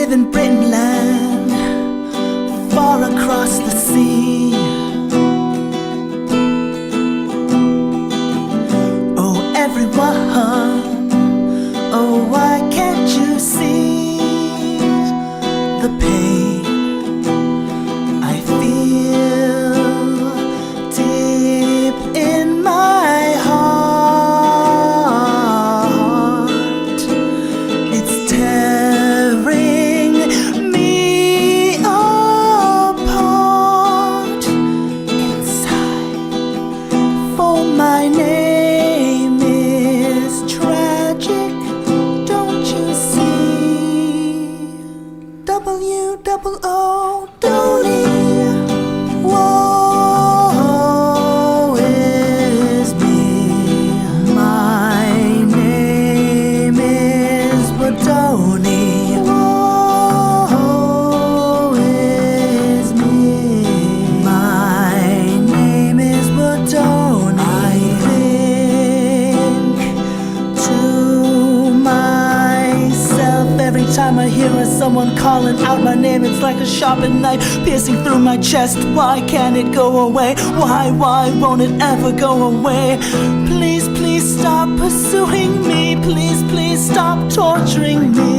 live in Britain land, far across the sea. Oh, everyone, oh, why can't you see the pain I feel deep in my heart? It's tearing me apart inside, for my name is tragic, don't you see? W-O-O-Donny. Woe is me. My name is Bodoni. Woe is me. My name is Bodoni. I think to myself every time I hear someone calling out my name. It's like a sharpened knife piercing through my chest. Why can't it go away? Why won't it ever go away? Please, please stop pursuing me. Please, please stop torturing me.